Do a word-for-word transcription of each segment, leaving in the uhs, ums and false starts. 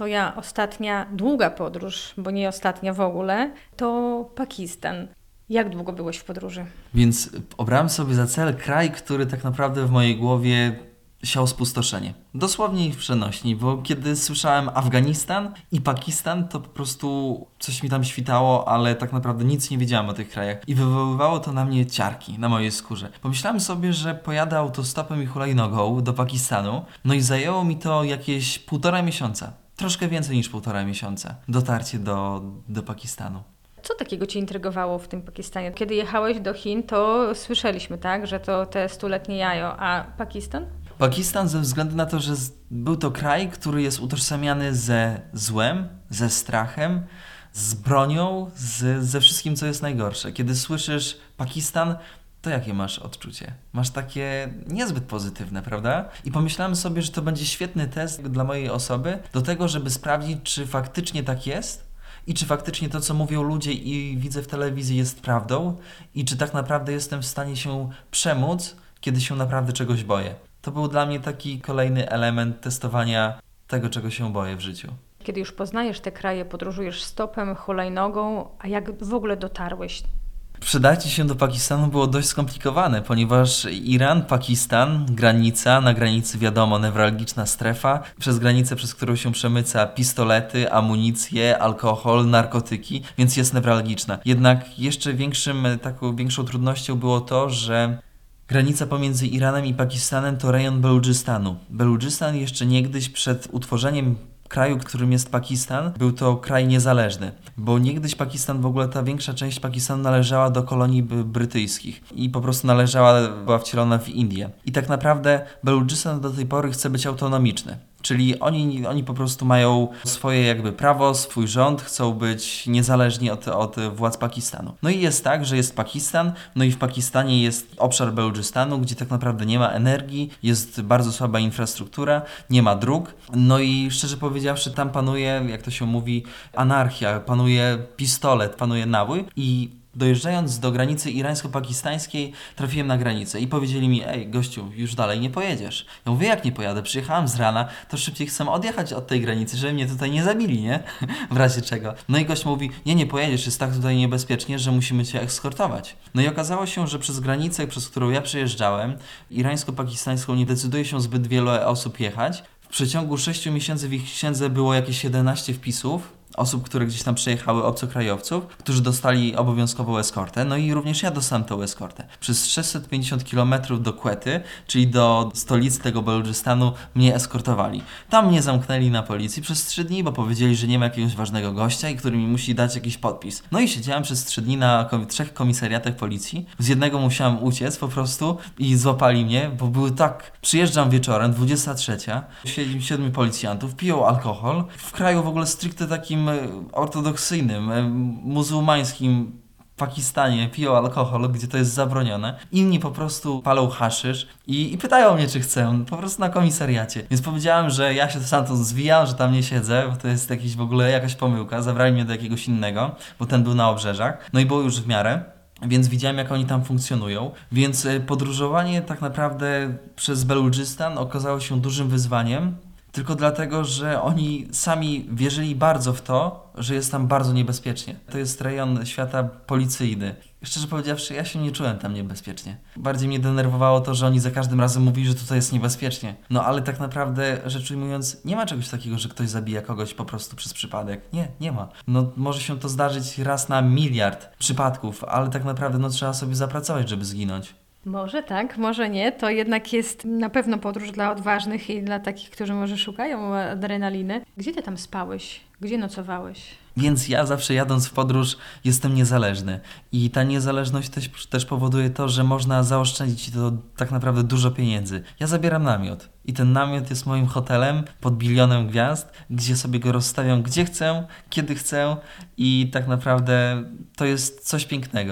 twoja ostatnia długa podróż, bo nie ostatnia w ogóle, to Pakistan. Jak długo byłeś w podróży? Więc obrałem sobie za cel kraj, który tak naprawdę w mojej głowie siał spustoszenie. Dosłownie i w przenośni, bo kiedy słyszałem Afganistan i Pakistan, to po prostu coś mi tam świtało, ale tak naprawdę nic nie wiedziałem o tych krajach. I wywoływało to na mnie ciarki na mojej skórze. Pomyślałem sobie, że pojadę autostopem i hulajnogą do Pakistanu, no i zajęło mi to jakieś półtora miesiąca. Troszkę więcej niż półtora miesiąca. Dotarcie do, do Pakistanu. Co takiego Cię intrygowało w tym Pakistanie? Kiedy jechałeś do Chin, to słyszeliśmy, tak, że to te stuletnie jajo, a Pakistan? Pakistan ze względu na to, że z- był to kraj, który jest utożsamiany ze złem, ze strachem, z bronią, z, ze wszystkim, co jest najgorsze. Kiedy słyszysz Pakistan, to jakie masz odczucie? Masz takie niezbyt pozytywne, prawda? I pomyślałem sobie, że to będzie świetny test dla mojej osoby do tego, żeby sprawdzić, czy faktycznie tak jest i czy faktycznie to, co mówią ludzie i widzę w telewizji, jest prawdą i czy tak naprawdę jestem w stanie się przemóc, kiedy się naprawdę czegoś boję. To był dla mnie taki kolejny element testowania tego, czego się boję w życiu. Kiedy już poznajesz te kraje, podróżujesz stopem, hulajnogą, a jak w ogóle dotarłeś? Przedarcie się do Pakistanu było dość skomplikowane, ponieważ Iran, Pakistan, granica, na granicy wiadomo, newralgiczna strefa, przez granicę, przez którą się przemyca pistolety, amunicję, alkohol, narkotyki, więc jest newralgiczna. Jednak jeszcze większym, taką większą trudnością było to, że granica pomiędzy Iranem i Pakistanem to rejon Beludżystanu. Beludżystan jeszcze niegdyś przed utworzeniem kraju, którym jest Pakistan, był to kraj niezależny, bo niegdyś Pakistan, w ogóle ta większa część Pakistanu należała do kolonii b- brytyjskich i po prostu należała, była wcielona w Indię. I tak naprawdę Beludżystan do tej pory chce być autonomiczny. Czyli oni, oni po prostu mają swoje jakby prawo, swój rząd, chcą być niezależni od, od władz Pakistanu. No i jest tak, że jest Pakistan, no i w Pakistanie jest obszar Beludżystanu, gdzie tak naprawdę nie ma energii, jest bardzo słaba infrastruktura, nie ma dróg. No i szczerze powiedziawszy, tam panuje, jak to się mówi, anarchia, panuje pistolet, panuje nabój i dojeżdżając do granicy irańsko-pakistańskiej, trafiłem na granicę i powiedzieli mi: ej, gościu, już dalej nie pojedziesz. Ja mówię: jak nie pojadę? Przyjechałem z rana, to szybciej chcę odjechać od tej granicy, żeby mnie tutaj nie zabili, nie? W razie czego. No i gość mówi: nie, nie pojedziesz, jest tak tutaj niebezpiecznie, że musimy cię eskortować. No i okazało się, że przez granicę, przez którą ja przejeżdżałem, irańsko-pakistańską, nie decyduje się zbyt wiele osób jechać. W przeciągu sześciu miesięcy w ich księdze było jakieś jedenaście wpisów osób, które gdzieś tam przyjechały, obcokrajowców, którzy dostali obowiązkową eskortę, no i również ja dostałem tą eskortę. Przez sześćset pięćdziesiąt kilometrów do Quety, czyli do stolicy tego Beludżystanu, mnie eskortowali. Tam mnie zamknęli na policji przez trzy dni, bo powiedzieli, że nie ma jakiegoś ważnego gościa i który mi musi dać jakiś podpis. No i siedziałem przez trzy dni na kom- trzech komisariatach policji. Z jednego musiałem uciec po prostu i złapali mnie, bo były tak... Przyjeżdżam wieczorem, dwudziesta trzecia, siedzi siedmiu policjantów, piją alkohol. W kraju w ogóle stricte takim ortodoksyjnym, muzułmańskim Pakistanie piją alkohol, gdzie to jest zabronione. Inni po prostu palą haszysz i, i pytają mnie, czy chcę, po prostu na komisariacie. Więc powiedziałem, że ja się stamtąd zwijam, że tam nie siedzę, bo to jest jakiś w ogóle jakaś pomyłka. Zabrali mnie do jakiegoś innego, bo ten był na obrzeżach. No i było już w miarę. Więc widziałem, jak oni tam funkcjonują. Więc podróżowanie tak naprawdę przez Beludżystan okazało się dużym wyzwaniem. Tylko dlatego, że oni sami wierzyli bardzo w to, że jest tam bardzo niebezpiecznie. To jest rejon świata policyjny. Szczerze powiedziawszy, ja się nie czułem tam niebezpiecznie. Bardziej mnie denerwowało to, że oni za każdym razem mówili, że tutaj jest niebezpiecznie. No ale tak naprawdę, rzecz ujmując, nie ma czegoś takiego, że ktoś zabija kogoś po prostu przez przypadek. Nie, nie ma. No może się to zdarzyć raz na miliard przypadków, ale tak naprawdę no trzeba sobie zapracować, żeby zginąć. Może tak, może nie. To jednak jest na pewno podróż dla odważnych i dla takich, którzy może szukają adrenaliny. Gdzie ty tam spałeś? Gdzie nocowałeś? Więc ja zawsze jadąc w podróż jestem niezależny i ta niezależność też, też powoduje to, że można zaoszczędzić to tak naprawdę dużo pieniędzy. Ja zabieram namiot i ten namiot jest moim hotelem pod bilionem gwiazd, gdzie sobie go rozstawiam gdzie chcę, kiedy chcę i tak naprawdę to jest coś pięknego.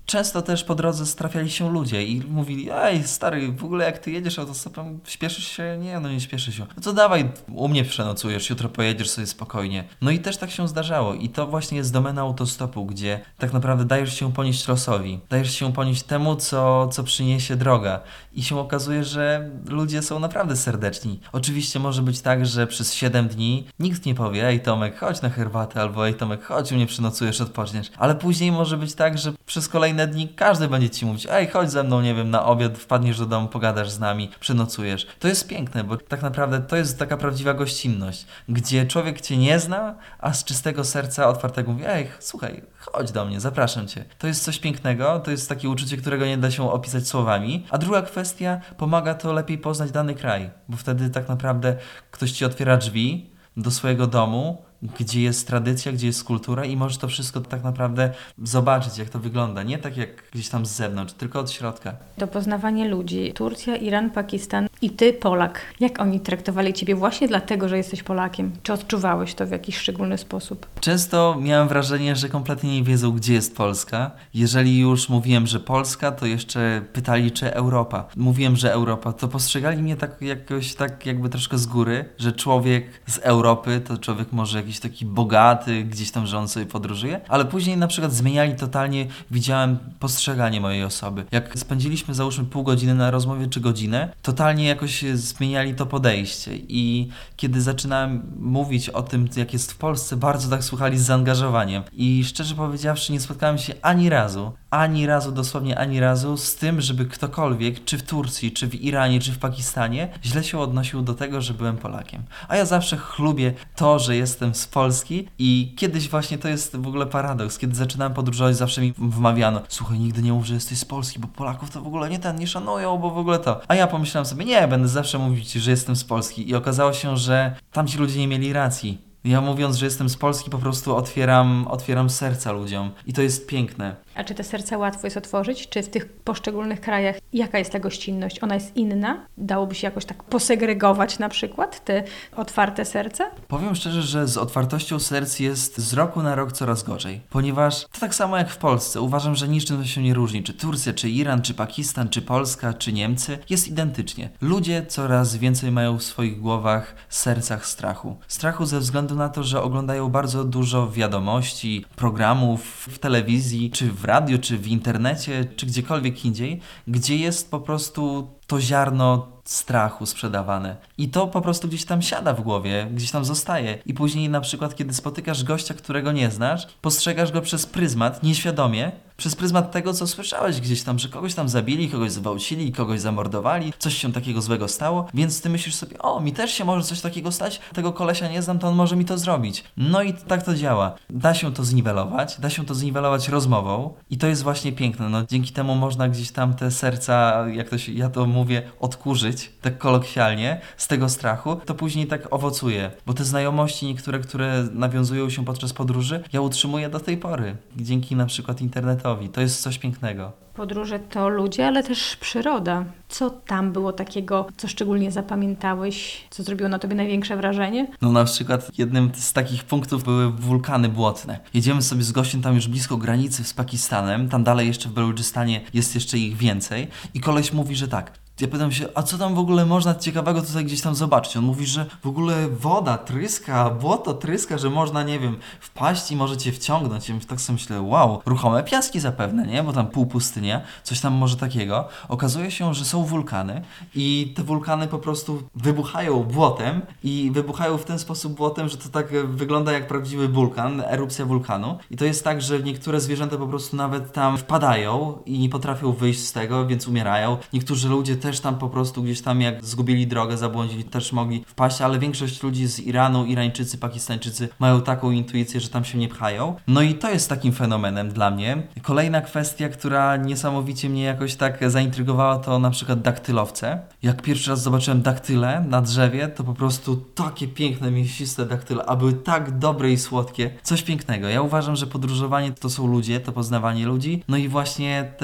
Często też po drodze trafiali się ludzie i mówili, ej stary, w ogóle jak ty jedziesz autostopem, śpieszysz się? Nie, no nie śpieszy się. No to dawaj, u mnie przenocujesz, jutro pojedziesz sobie spokojnie. No i też tak się zdarzało i to właśnie jest domena autostopu, gdzie tak naprawdę dajesz się ponieść losowi, dajesz się ponieść temu, co, co przyniesie droga i się okazuje, że ludzie są naprawdę serdeczni. Oczywiście może być tak, że przez siedem dni nikt nie powie, ej Tomek, chodź na herbatę, albo ej Tomek, chodź u mnie przenocujesz, odpoczniesz. Ale później może być tak, że przez kolejne dni każdy będzie ci mówić, ej chodź ze mną, nie wiem, na obiad, wpadniesz do domu, pogadasz z nami, przenocujesz. To jest piękne, bo tak naprawdę to jest taka prawdziwa gościnność, gdzie człowiek cię nie zna, a z czystego serca otwartego mówi, ej słuchaj, chodź do mnie, zapraszam cię. To jest coś pięknego, to jest takie uczucie, którego nie da się opisać słowami. A druga kwestia, pomaga to lepiej poznać dany kraj, bo wtedy tak naprawdę ktoś ci otwiera drzwi do swojego domu, gdzie jest tradycja, gdzie jest kultura i możesz to wszystko tak naprawdę zobaczyć, jak to wygląda. Nie tak jak gdzieś tam z zewnątrz, tylko od środka. To poznawanie ludzi. Turcja, Iran, Pakistan i ty, Polak. Jak oni traktowali ciebie właśnie dlatego, że jesteś Polakiem? Czy odczuwałeś to w jakiś szczególny sposób? Często miałem wrażenie, że kompletnie nie wiedzą, gdzie jest Polska. Jeżeli już mówiłem, że Polska, to jeszcze pytali, czy Europa. Mówiłem, że Europa, to postrzegali mnie tak jakoś tak jakby troszkę z góry, że człowiek z Europy to człowiek może jakiś taki bogaty, gdzieś tam, że on sobie podróżuje, ale później na przykład zmieniali totalnie, widziałem postrzeganie mojej osoby. Jak spędziliśmy załóżmy pół godziny na rozmowie czy godzinę, totalnie jakoś zmieniali to podejście i kiedy zaczynałem mówić o tym, jak jest w Polsce, bardzo tak słuchali z zaangażowaniem i szczerze powiedziawszy nie spotkałem się ani razu, ani razu, dosłownie ani razu z tym, żeby ktokolwiek, czy w Turcji, czy w Iranie, czy w Pakistanie źle się odnosił do tego, że byłem Polakiem. A ja zawsze chlubię to, że jestem z Polski i kiedyś właśnie to jest w ogóle paradoks. Kiedy zaczynałem podróżować, zawsze mi wmawiano, słuchaj, nigdy nie mów, że jesteś z Polski, bo Polaków to w ogóle nie ten, nie szanują, bo w ogóle to. A ja pomyślałem sobie, nie, będę zawsze mówić, że jestem z Polski i okazało się, że tamci ludzie nie mieli racji. Ja mówiąc, że jestem z Polski, po prostu otwieram, otwieram serca ludziom i to jest piękne. A czy te serca łatwo jest otworzyć? Czy w tych poszczególnych krajach, jaka jest ta gościnność? Ona jest inna? Dałoby się jakoś tak posegregować na przykład te otwarte serca? Powiem szczerze, że z otwartością serc jest z roku na rok coraz gorzej, ponieważ to tak samo jak w Polsce. Uważam, że niczym to się nie różni. Czy Turcja, czy Iran, czy Pakistan, czy Polska, czy Niemcy. Jest identycznie. Ludzie coraz więcej mają w swoich głowach, sercach strachu. Strachu ze względu na to, że oglądają bardzo dużo wiadomości, programów w telewizji, czy w radiu, czy w internecie, czy gdziekolwiek indziej, gdzie jest po prostu to ziarno strachu sprzedawane. I to po prostu gdzieś tam siada w głowie, gdzieś tam zostaje. I później na przykład, kiedy spotykasz gościa, którego nie znasz, postrzegasz go przez pryzmat, nieświadomie, przez pryzmat tego, co słyszałeś gdzieś tam, że kogoś tam zabili, kogoś zgwałcili, kogoś zamordowali, coś się takiego złego stało, więc ty myślisz sobie, o, mi też się może coś takiego stać, tego kolesia nie znam, to on może mi to zrobić. No i tak to działa. Da się to zniwelować, da się to zniwelować rozmową i to jest właśnie piękne. No, dzięki temu można gdzieś tam te serca, jak to się, ja to mówię, odkurzyć, tak kolokwialnie, z tego strachu, to później tak owocuje, bo te znajomości niektóre, które nawiązują się podczas podróży, ja utrzymuję do tej pory, dzięki na przykład internetowi. To jest coś pięknego. Podróże to ludzie, ale też przyroda. Co tam było takiego, co szczególnie zapamiętałeś, co zrobiło na tobie największe wrażenie? No na przykład jednym z takich punktów były wulkany błotne. Jedziemy sobie z gościem tam już blisko granicy z Pakistanem, tam dalej jeszcze w Beludżystanie jest jeszcze ich więcej i koleś mówi, że tak. Ja pytam się, a co tam w ogóle można ciekawego tutaj gdzieś tam zobaczyć? On mówi, że w ogóle woda tryska, błoto tryska, że można, nie wiem, wpaść i możecie wciągnąć. Ja tak sobie myślę, wow, ruchome piaski zapewne, nie? Bo tam półpustynia, coś tam może takiego. Okazuje się, że są wulkany i te wulkany po prostu wybuchają błotem i wybuchają w ten sposób błotem, że to tak wygląda jak prawdziwy wulkan, erupcja wulkanu. I to jest tak, że niektóre zwierzęta po prostu nawet tam wpadają i nie potrafią wyjść z tego, więc umierają. Niektórzy ludzie też też tam po prostu gdzieś tam jak zgubili drogę, zabłądzili, też mogli wpaść, ale większość ludzi z Iranu, Irańczycy, Pakistańczycy mają taką intuicję, że tam się nie pchają. No i to jest takim fenomenem dla mnie. Kolejna kwestia, która niesamowicie mnie jakoś tak zaintrygowała, to na przykład daktylowce. Jak pierwszy raz zobaczyłem daktyle na drzewie, to po prostu takie piękne, mięsiste daktyle, a były tak dobre i słodkie. Coś pięknego. Ja uważam, że podróżowanie to są ludzie, to poznawanie ludzi, no i właśnie też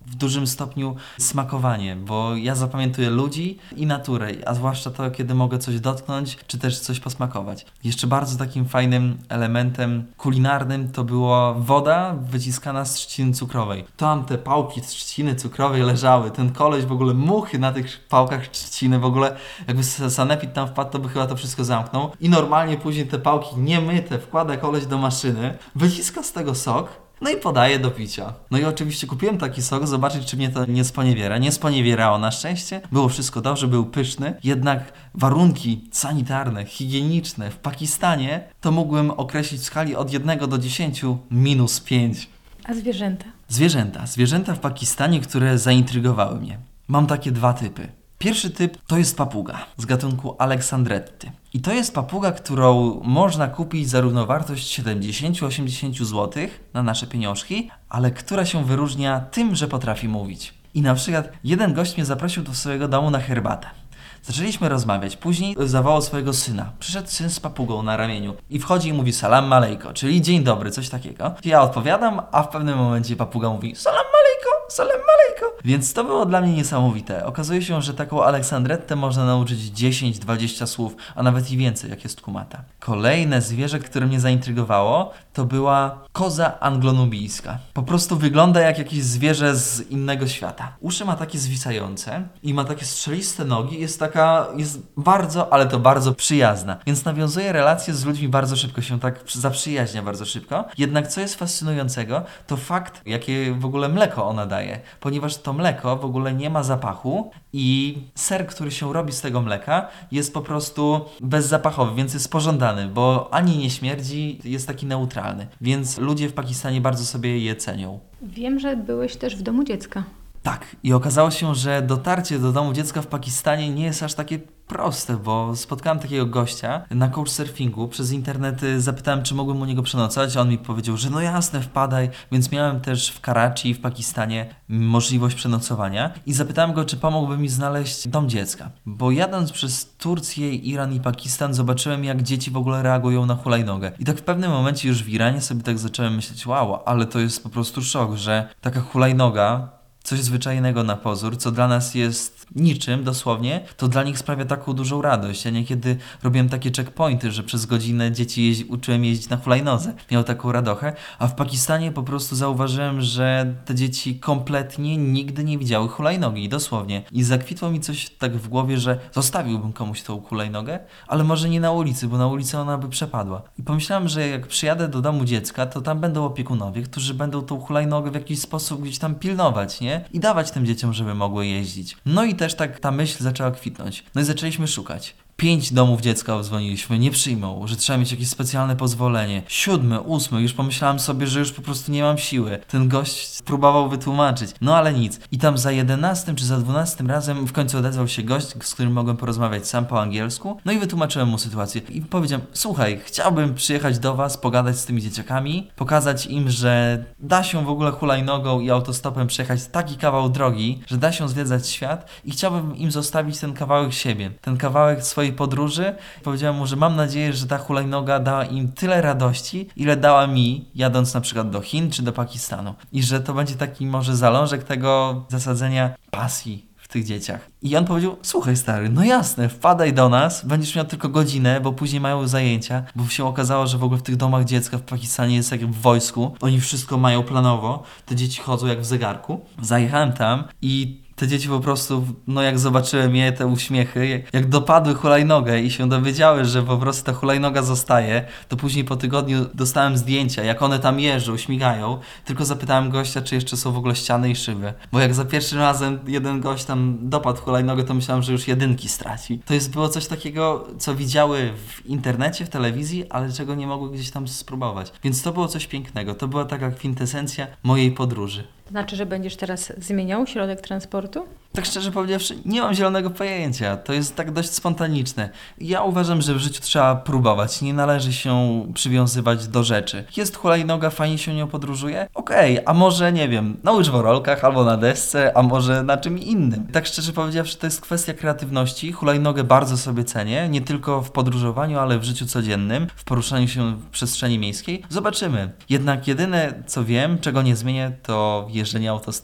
w dużym stopniu smakowanie, bo ja zapamiętuję ludzi i naturę, a zwłaszcza to, kiedy mogę coś dotknąć, czy też coś posmakować. Jeszcze bardzo takim fajnym elementem kulinarnym to była woda wyciskana z trzciny cukrowej. Tam te pałki z trzciny cukrowej leżały, ten koleś w ogóle, muchy na tych pałkach trzciny, w ogóle jakby sanepid tam wpadł, to by chyba to wszystko zamknął i normalnie później te pałki niemyte wkłada koleś do maszyny, wyciska z tego sok, no i podaje do picia. No i oczywiście kupiłem taki sok, zobaczyć, czy mnie to nie sponiewiera. Nie sponiewierało na szczęście, było wszystko dobrze, był pyszny, jednak warunki sanitarne, higieniczne w Pakistanie to mógłbym określić w skali od jednego do dziesięciu minus pięć. A zwierzęta? Zwierzęta. Zwierzęta w Pakistanie, które zaintrygowały mnie. Mam takie dwa typy. Pierwszy typ to jest papuga z gatunku Aleksandretty. I to jest papuga, którą można kupić za równowartość siedemdziesiąt do osiemdziesięciu złotych na nasze pieniążki, ale która się wyróżnia tym, że potrafi mówić. I na przykład jeden gość mnie zaprosił do swojego domu na herbatę. Zaczęliśmy rozmawiać, później zawołał swojego syna. Przyszedł syn z papugą na ramieniu i wchodzi i mówi salam alejko, czyli dzień dobry, coś takiego. Ja odpowiadam, a w pewnym momencie papuga mówi salam alejko, salam alejko. Więc to było dla mnie niesamowite. Okazuje się, że taką Aleksandrettę można nauczyć dziesięć dwadzieścia słów, a nawet i więcej, jak jest kumata. Kolejne zwierzę, które mnie zaintrygowało, to była koza anglonubijska. Po prostu wygląda jak jakieś zwierzę z innego świata. Uszy ma takie zwisające i ma takie strzeliste nogi, jest taka, jest bardzo, ale to bardzo przyjazna. Więc nawiązuje relacje z ludźmi bardzo szybko, się tak zaprzyjaźnia bardzo szybko. Jednak co jest fascynującego, to fakt, jakie w ogóle mleko ona daje. Ponieważ to mleko w ogóle nie ma zapachu i ser, który się robi z tego mleka, jest po prostu bezzapachowy, więc jest pożądany, bo ani nie śmierdzi, jest taki neutralny. Więc ludzie w Pakistanie bardzo sobie je cenią. Wiem, że byłeś też w domu dziecka. Tak, i okazało się, że dotarcie do domu dziecka w Pakistanie nie jest aż takie proste, bo spotkałem takiego gościa na couchsurfingu, przez internet zapytałem, czy mogłem u niego przenocować, a on mi powiedział, że no jasne, wpadaj, więc miałem też w Karachi w Pakistanie możliwość przenocowania i zapytałem go, czy pomógłby mi znaleźć dom dziecka, bo jadąc przez Turcję, Iran i Pakistan zobaczyłem, jak dzieci w ogóle reagują na hulajnogę i tak w pewnym momencie już w Iranie sobie tak zacząłem myśleć, wow, ale to jest po prostu szok, że taka hulajnoga, coś zwyczajnego na pozór, co dla nas jest niczym dosłownie, to dla nich sprawia taką dużą radość. Ja niekiedy robiłem takie checkpointy, że przez godzinę dzieci jeździ, uczyłem jeździć na hulajnodze. Miał taką radochę, a w Pakistanie po prostu zauważyłem, że te dzieci kompletnie nigdy nie widziały hulajnogi, dosłownie. I zakwitło mi coś tak w głowie, że zostawiłbym komuś tą hulajnogę, ale może nie na ulicy, bo na ulicy ona by przepadła. I pomyślałem, że jak przyjadę do domu dziecka, to tam będą opiekunowie, którzy będą tą hulajnogę w jakiś sposób gdzieś tam pilnować, nie? I dawać tym dzieciom, żeby mogły jeździć. No i też tak ta myśl zaczęła kwitnąć. No i zaczęliśmy szukać. Pięć domów dziecka odzwoniliśmy, nie przyjmą, że trzeba mieć jakieś specjalne pozwolenie. Siódmy, ósmy, już pomyślałem sobie, że już po prostu nie mam siły. Ten gość próbował wytłumaczyć, no ale nic. I tam za jedenastym czy za dwunastym razem w końcu odezwał się gość, z którym mogłem porozmawiać sam po angielsku. No i wytłumaczyłem mu sytuację. I powiedziałem, słuchaj, chciałbym przyjechać do was, pogadać z tymi dzieciakami, pokazać im, że da się w ogóle hulajnogą i autostopem przejechać taki kawał drogi, że da się zwiedzać świat i chciałbym im zostawić ten kawałek siebie, ten kawałek swojej podróży. Powiedziałem mu, że mam nadzieję, że ta hulajnoga dała im tyle radości, ile dała mi, jadąc na przykład do Chin czy do Pakistanu. I że to będzie taki może zalążek tego zasadzenia pasji w tych dzieciach. I on powiedział, słuchaj stary, no jasne, wpadaj do nas, będziesz miał tylko godzinę, bo później mają zajęcia, bo się okazało, że w ogóle w tych domach dziecka w Pakistanie jest jak w wojsku, oni wszystko mają planowo, te dzieci chodzą jak w zegarku. Zajechałem tam i te dzieci po prostu, no jak zobaczyłem je, te uśmiechy, jak, jak dopadły hulajnogę i się dowiedziały, że po prostu ta hulajnoga zostaje, to później po tygodniu dostałem zdjęcia, jak one tam jeżdżą, śmigają, tylko zapytałem gościa, czy jeszcze są w ogóle ściany i szyby. Bo jak za pierwszym razem jeden gość tam dopadł hulajnogę, to myślałem, że już jedynki straci. To jest było coś takiego, co widziały w internecie, w telewizji, ale czego nie mogły gdzieś tam spróbować. Więc to było coś pięknego. To była taka kwintesencja mojej podróży. Znaczy, że będziesz teraz zmieniał środek transportu? Tak szczerze powiedziawszy, nie mam zielonego pojęcia. To jest tak dość spontaniczne. Ja uważam, że w życiu trzeba próbować. Nie należy się przywiązywać do rzeczy. Jest hulajnoga, fajnie się nią podróżuje? Okej, okay, a może, nie wiem, na łyżworolkach albo na desce, a może na czym innym. Tak szczerze powiedziawszy, to jest kwestia kreatywności. Hulajnogę bardzo sobie cenię. Nie tylko w podróżowaniu, ale w życiu codziennym. W poruszaniu się w przestrzeni miejskiej. Zobaczymy. Jednak jedyne, co wiem, czego nie zmienię, to jeżdżenie autostopem.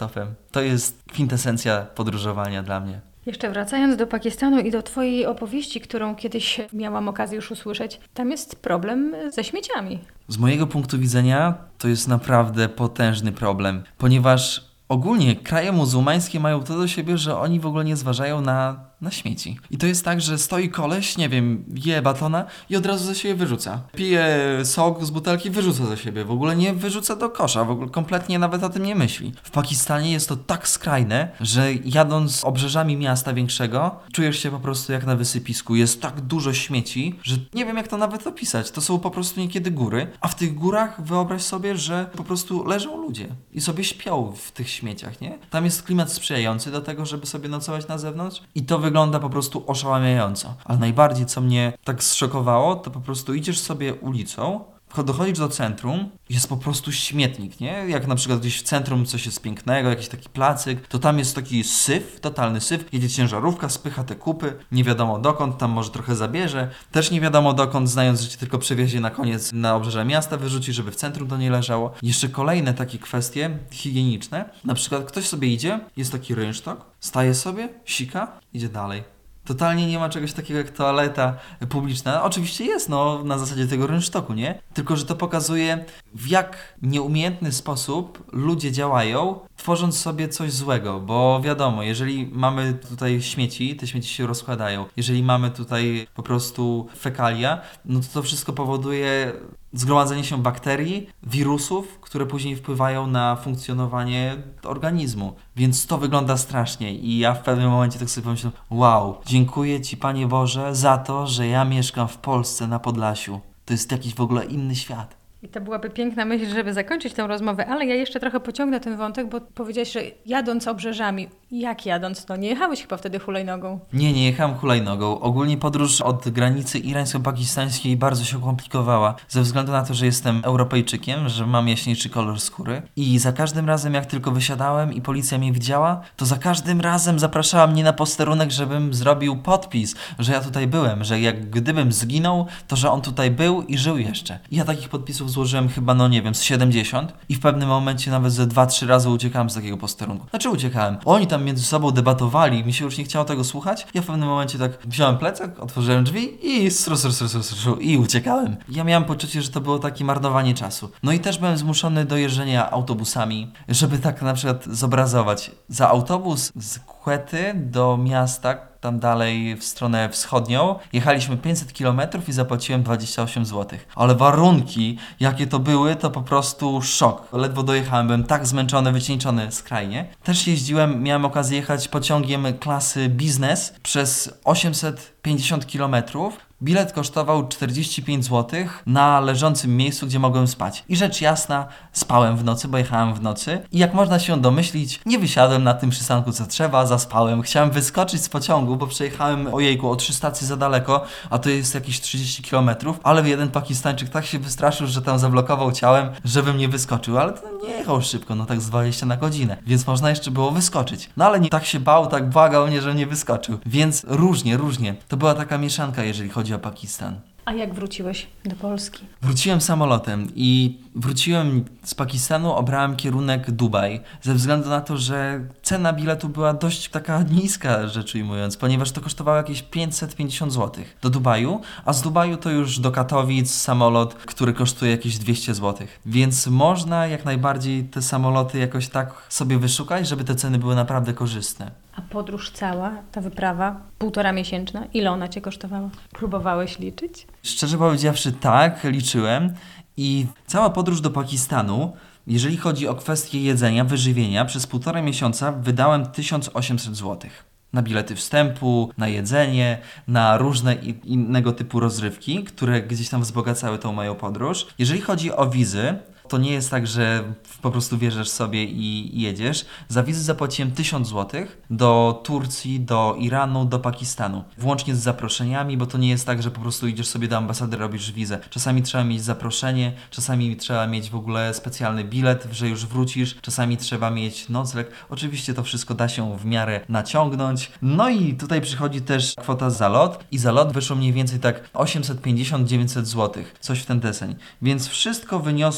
To jest kwintesencja podróżowania dla mnie. Jeszcze wracając do Pakistanu i do Twojej opowieści, którą kiedyś miałam okazję już usłyszeć, tam jest problem ze śmieciami. Z mojego punktu widzenia to jest naprawdę potężny problem, ponieważ ogólnie kraje muzułmańskie mają to do siebie, że oni w ogóle nie zważają na, na śmieci. I to jest tak, że stoi koleś, nie wiem, je batona i od razu za siebie wyrzuca. Pije sok z butelki, wyrzuca za siebie. W ogóle nie wyrzuca do kosza, w ogóle kompletnie nawet o tym nie myśli. W Pakistanie jest to tak skrajne, że jadąc obrzeżami miasta większego, czujesz się po prostu jak na wysypisku. Jest tak dużo śmieci, że nie wiem jak to nawet opisać. To są po prostu niekiedy góry, a w tych górach wyobraź sobie, że po prostu leżą ludzie i sobie śpią w tych śmieciach, nie? Tam jest klimat sprzyjający do tego, żeby sobie nocować na zewnątrz i to wygląda po prostu oszałamiająco. Ale najbardziej, co mnie tak zszokowało, to po prostu idziesz sobie ulicą, dochodzisz do centrum, jest po prostu śmietnik, nie? Jak na przykład gdzieś w centrum coś jest pięknego, jakiś taki placyk, to tam jest taki syf, totalny syf, jedzie ciężarówka, spycha te kupy, nie wiadomo dokąd, tam może trochę zabierze, też nie wiadomo dokąd, znając, że cię tylko przewiezie na koniec na obrzeża miasta, wyrzuci, żeby w centrum to nie leżało. Jeszcze kolejne takie kwestie higieniczne, na przykład ktoś sobie idzie, jest taki rynsztok, staje sobie, sika, idzie dalej. Totalnie nie ma czegoś takiego jak toaleta publiczna. Oczywiście jest, no, na zasadzie tego rynsztoku, nie? Tylko, że to pokazuje, w jak nieumiejętny sposób ludzie działają, tworząc sobie coś złego, bo wiadomo, jeżeli mamy tutaj śmieci, te śmieci się rozkładają. Jeżeli mamy tutaj po prostu fekalia, no to to wszystko powoduje zgromadzenie się bakterii, wirusów, które później wpływają na funkcjonowanie organizmu. Więc to wygląda strasznie i ja w pewnym momencie tak sobie pomyślałem, wow, dziękuję Ci Panie Boże za to, że ja mieszkam w Polsce na Podlasiu. To jest jakiś w ogóle inny świat. I to byłaby piękna myśl, żeby zakończyć tę rozmowę, ale ja jeszcze trochę pociągnę ten wątek, bo powiedziałeś, że jadąc obrzeżami, jak jadąc, no nie jechałeś chyba wtedy hulajnogą? Nie, nie jechałem hulajnogą. Ogólnie podróż od granicy irańsko-pakistańskiej bardzo się komplikowała, ze względu na to, że jestem Europejczykiem, że mam jaśniejszy kolor skóry i za każdym razem, jak tylko wysiadałem i policja mnie widziała, to za każdym razem zapraszała mnie na posterunek, żebym zrobił podpis, że ja tutaj byłem, że jak gdybym zginął, to że on tutaj był i żył jeszcze. I ja takich podpisów złożyłem chyba, no nie wiem, z siedemdziesiąt i w pewnym momencie nawet ze dwa trzy razy uciekałem z takiego posterunku. Znaczy uciekałem. Oni tam między sobą debatowali, mi się już nie chciało tego słuchać. Ja w pewnym momencie tak wziąłem plecak, otworzyłem drzwi i sru, sru, sru, sru, sru, i uciekałem. Ja miałem poczucie, że to było takie marnowanie czasu. No i też byłem zmuszony do jeżdżenia autobusami, żeby tak na przykład zobrazować. Za autobus z Quety do miasta, tam dalej w stronę wschodnią, jechaliśmy pięćset kilometrów i zapłaciłem dwadzieścia osiem złotych. Ale warunki, jakie to były, to po prostu szok. Ledwo dojechałem, byłem tak zmęczony, wycieńczony skrajnie. Też jeździłem, miałem okazję jechać pociągiem klasy biznes przez osiemset pięćdziesiąt kilometrów. Bilet kosztował czterdzieści pięć złotych na leżącym miejscu, gdzie mogłem spać. I rzecz jasna, spałem w nocy, bo jechałem w nocy. I jak można się domyślić, nie wysiadłem na tym przystanku co trzeba, zaspałem. Chciałem wyskoczyć z pociągu, bo przejechałem, ojejku, o trzy stacje za daleko, a to jest jakieś trzydzieści kilometrów, ale jeden Pakistańczyk tak się wystraszył, że tam zablokował ciałem, żebym nie wyskoczył, ale to nie jechał szybko, no tak z dwadzieścia na godzinę, więc można jeszcze było wyskoczyć. No ale nie tak się bał, tak błagał mnie, że nie wyskoczył. Więc różnie, różnie. To była taka mieszanka, jeżeli chodzi o Pakistan. A jak wróciłeś do Polski? Wróciłem samolotem i wróciłem z Pakistanu, obrałem kierunek Dubaj, ze względu na to, że cena biletu była dość taka niska, rzecz ujmując, ponieważ to kosztowało jakieś pięćset pięćdziesiąt złotych do Dubaju, a z Dubaju to już do Katowic samolot, który kosztuje jakieś dwieście złotych. Więc można jak najbardziej te samoloty jakoś tak sobie wyszukać, żeby te ceny były naprawdę korzystne. A podróż cała, ta wyprawa, półtora miesięczna, ile ona Cię kosztowała? Próbowałeś liczyć? Szczerze powiedziawszy tak, liczyłem i cała podróż do Pakistanu, jeżeli chodzi o kwestię jedzenia, wyżywienia, przez półtora miesiąca wydałem tysiąc osiemset złotych. Na bilety wstępu, na jedzenie, na różne innego typu rozrywki, które gdzieś tam wzbogacały tą moją podróż. Jeżeli chodzi o wizy, to nie jest tak, że po prostu wjeżdżasz sobie i jedziesz. Za wizy zapłaciłem tysiąc złotych do Turcji, do Iranu, do Pakistanu. Włącznie z zaproszeniami, bo to nie jest tak, że po prostu idziesz sobie do ambasady, robisz wizę. Czasami trzeba mieć zaproszenie, czasami trzeba mieć w ogóle specjalny bilet, że już wrócisz, czasami trzeba mieć nocleg. Oczywiście to wszystko da się w miarę naciągnąć. No i tutaj przychodzi też kwota za lot i za lot wyszło mniej więcej tak osiemset pięćdziesiąt do dziewięćset złotych. Coś w ten deseń. Więc wszystko wyniosło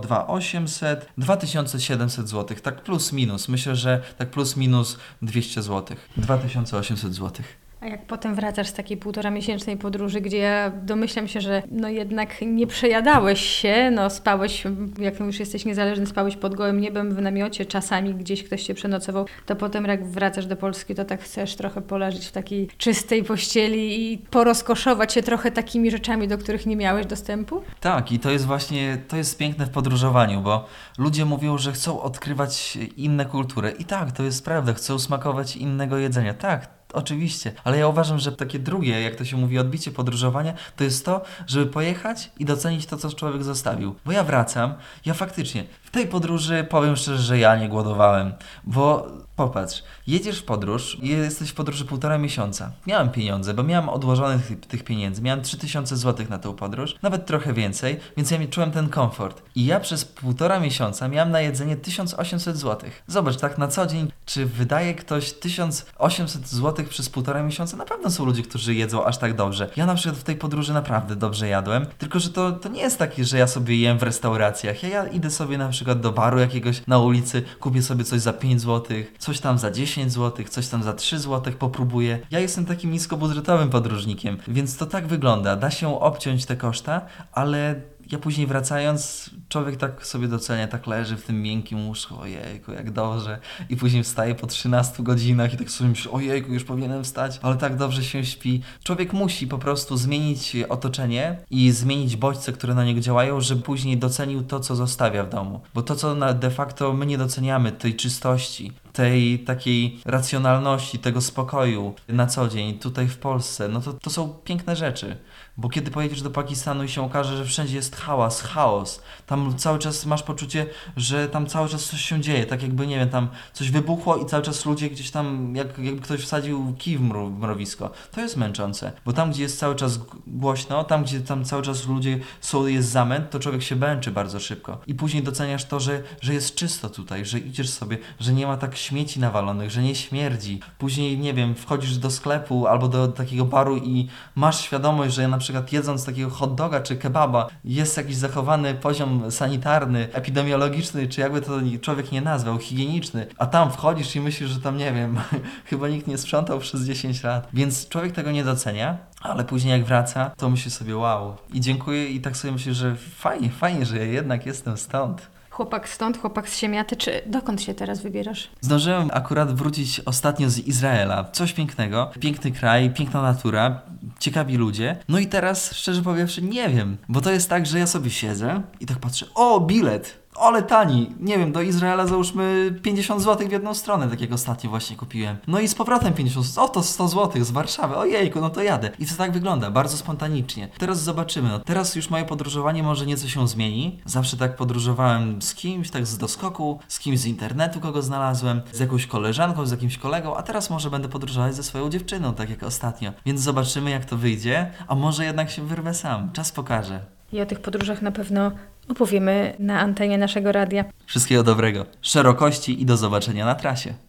dwa tysiące osiemset, dwa tysiące siedemset złotych, tak plus minus. Myślę, że tak plus minus dwieście złotych. dwa tysiące osiemset złotych. A jak potem wracasz z takiej półtora miesięcznej podróży, gdzie ja domyślam się, że no jednak nie przejadałeś się, no spałeś, jak już jesteś niezależny, spałeś pod gołym niebem w namiocie, czasami gdzieś ktoś cię przenocował, to potem jak wracasz do Polski, to tak chcesz trochę poleżeć w takiej czystej pościeli i porozkoszować się trochę takimi rzeczami, do których nie miałeś dostępu? Tak, i to jest właśnie, to jest piękne w podróżowaniu, bo ludzie mówią, że chcą odkrywać inne kultury. I tak, to jest prawda, chcą smakować innego jedzenia. Tak, oczywiście, ale ja uważam, że takie drugie, jak to się mówi, odbicie podróżowania, to jest to, żeby pojechać i docenić to, co człowiek zostawił. Bo ja wracam, ja faktycznie w tej podróży powiem szczerze, że ja nie głodowałem, bo popatrz, jedziesz w podróż, jesteś w podróży półtora miesiąca. Miałem pieniądze, bo miałem odłożonych tych, tych pieniędzy, miałem trzy tysiące złotych na tę podróż, nawet trochę więcej, więc ja czułem ten komfort. I ja przez półtora miesiąca miałem na jedzenie tysiąc osiemset złotych. Zobacz, tak na co dzień, czy wydaje ktoś tysiąc osiemset złotych przez półtora miesiąca? Na pewno są ludzie, którzy jedzą aż tak dobrze. Ja na przykład w tej podróży naprawdę dobrze jadłem, tylko że to, to nie jest takie, że ja sobie jem w restauracjach. Ja, ja idę sobie na przykład do baru jakiegoś na ulicy, kupię sobie coś za pięć złotych, coś tam za dziesięć złotych, coś tam za trzy złotych, popróbuję. Ja jestem takim niskobudżetowym podróżnikiem, więc to tak wygląda. Da się obciąć te koszta, ale ja później wracając, człowiek tak sobie docenia, tak leży w tym miękkim łóżku, ojejku, jak dobrze. I później wstaje po trzynastu godzinach i tak sobie myśli, ojejku, już powinienem wstać, ale tak dobrze się śpi. Człowiek musi po prostu zmienić otoczenie i zmienić bodźce, które na niego działają, żeby później docenił to, co zostawia w domu. Bo to, co na de facto my nie doceniamy, tej czystości, tej takiej racjonalności, tego spokoju na co dzień, tutaj w Polsce, no to, to są piękne rzeczy. Bo kiedy pojedziesz do Pakistanu i się okaże, że wszędzie jest hałas, chaos, tam cały czas masz poczucie, że tam cały czas coś się dzieje, tak jakby, nie wiem, tam coś wybuchło i cały czas ludzie gdzieś tam, jak, jakby ktoś wsadził kij w mro, w mrowisko. To jest męczące, bo tam, gdzie jest cały czas głośno, tam, gdzie tam cały czas ludzie są, jest zamęt, to człowiek się męczy bardzo szybko. I później doceniasz to, że, że jest czysto tutaj, że idziesz sobie, że nie ma tak śmieci nawalonych, że nie śmierdzi. Później, nie wiem, wchodzisz do sklepu albo do takiego baru i masz świadomość, że na przykład jedząc takiego hot doga czy kebaba jest jakiś zachowany poziom sanitarny, epidemiologiczny, czy jakby to człowiek nie nazwał, higieniczny, a tam wchodzisz i myślisz, że tam, nie wiem, chyba nikt nie sprzątał przez dziesięć lat. Więc człowiek tego nie docenia, ale później jak wraca, to myśli sobie wow. I dziękuję i tak sobie myślę, że fajnie, fajnie, że ja jednak jestem stąd. Chłopak stąd, chłopak z Siemiaty, czy dokąd się teraz wybierasz? Zdążyłem akurat wrócić ostatnio z Izraela. Coś pięknego. Piękny kraj, piękna natura, ciekawi ludzie. No i teraz, szczerze powiedziawszy, nie wiem. Bo to jest tak, że ja sobie siedzę i tak patrzę, o, bilet! Ale tani, nie wiem, do Izraela załóżmy pięćdziesiąt złotych w jedną stronę, tak jak ostatnio właśnie kupiłem. No i z powrotem pięćdziesiąt złotych, oto sto złotych z Warszawy, ojejku, no to jadę. I to tak wygląda, bardzo spontanicznie. Teraz zobaczymy, no teraz już moje podróżowanie może nieco się zmieni. Zawsze tak podróżowałem z kimś, tak z doskoku, z kimś z internetu, kogo znalazłem, z jakąś koleżanką, z jakimś kolegą, a teraz może będę podróżować ze swoją dziewczyną, tak jak ostatnio. Więc zobaczymy, jak to wyjdzie, a może jednak się wyrwę sam, czas pokaże. I o tych podróżach na pewno opowiemy na antenie naszego radia. Wszystkiego dobrego, szerokości i do zobaczenia na trasie.